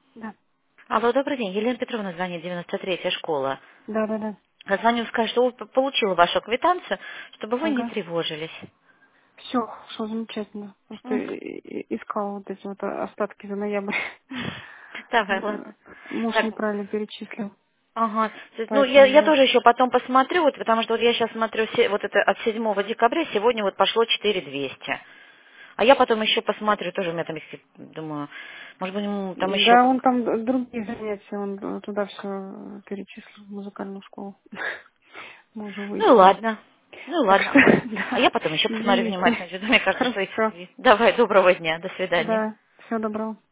Да. Алло, добрый день. Елена Петровна звонит, 93-я школа. Да, да, да. Я звоню сказать, что получила вашу квитанцию, чтобы вы не Ага. тревожились. Все, хорошо, замечательно. Просто М, искала вот эти вот остатки за ноябрь. Давай, ладно. М, Муж Так, неправильно перечислил. ага. То есть, ну, я, Поэтому, я да. тоже еще потом посмотрю, вот, потому что вот я сейчас смотрю, вот это от 7 декабря, сегодня вот пошло 4200. А я потом еще посмотрю, тоже у меня там, если, думаю, может быть, там еще Да, как... он там другие занятия, он туда все перечислил, в музыкальную школу. Мы уже Ну, выяснили. ладно. Ну, Так ладно. что, А да, я потом еще посмотрю извините. внимательно. Мне кажется, что... Хорошо. Давай, доброго дня. До свидания. Да, всего доброго.